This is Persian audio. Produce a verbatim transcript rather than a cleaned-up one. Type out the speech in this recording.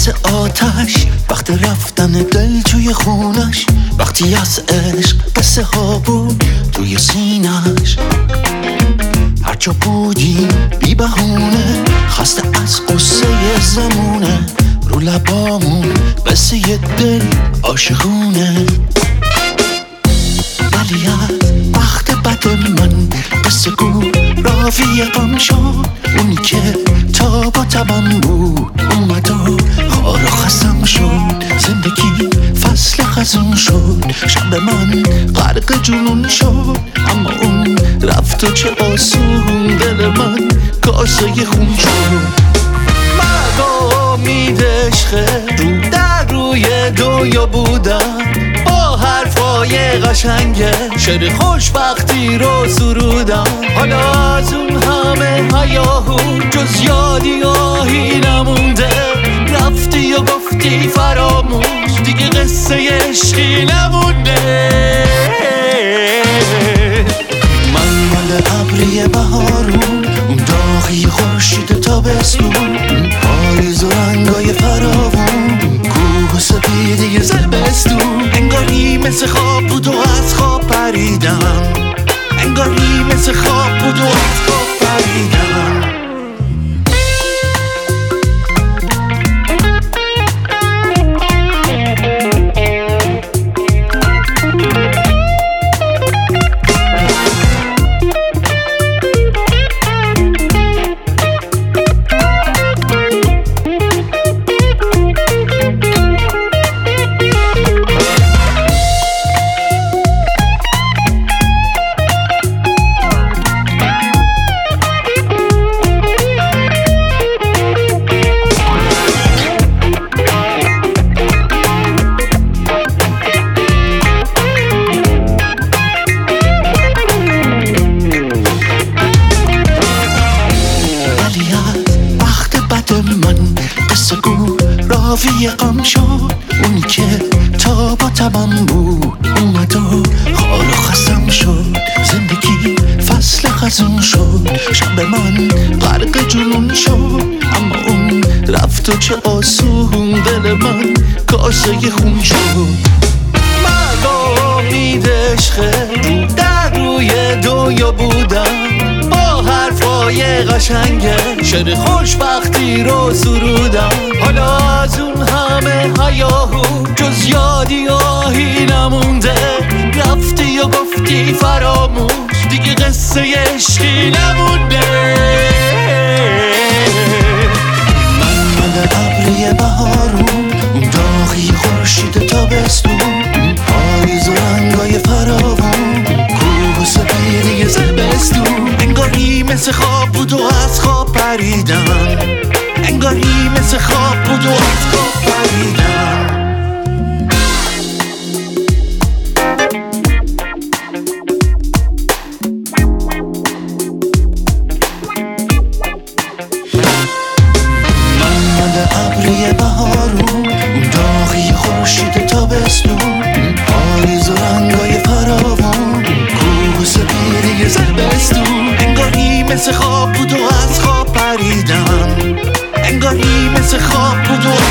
مثل آتش وقت رفتن دل توی خونش، وقتی از عشق قصه ها بود توی سینش. هرجا بودیم بی بهونه، خسته از قصه زمونه، رو لبامون قصه دل عاشقونه. ولی از وقت بد من قصه گو راوی غم شد، اونی که تا با تبم بود اومد و خار و خستم شد. زندگی فصل خزون شد، شب من غرق جنون شد، اما اون رفت و چه آسون دل من کاسه خون شد. مرد و امید عشقه رو در روی دنیا بودم، با حرفای قشنگه شعر خوشبختی رو سرودم. حالا از اون همه هیاهو جز یادی آهی نمونده، رفتی و گفتی فراموش دیگه قصه عشقی نمونده. من مال ابری بهارون، اون داغی خورشید تابستون، پاییز و رنگای فراوون، کوه و سپیدی زمستون. انگاری مثل خواب بود و از خواب پریدم، انگاری مثل خواب بود و از خواب پریدم. راوی غم شد، اونی که تا با تبم بود اومد و خار و خستم شد. زندگی فصل خزون شد، شب من غرق جنون شد، اما اون رفت و چه آسون دل من کاسه خون شد. مرد و امید عشقه رو در روی دنیا بودم، با حرفای قشنگه شعر خوشبختی رو سرودم. حالا از اون همه هیاهو جز یادی آهی نمونده، رفتی و گفتی فراموش دیگه قصه عشقی نمونده. من مال ابری بهارون، اون داغی خورشید تابستون، پاییز و رنگای فراوون، کوه و سپیدی زمستون. انگاری مثل خواب بود و از خواب پریدم، انگاری مثل خواب بود و از خواب پریدم. من مال ابری بهارون، اون داغی خورشید تابستون، پاییز و رنگای فراوون، کوه و سپیدی زمستون. انگاری مثل خواب بود و از خواب پریدم، انگاری مثل خواب بود و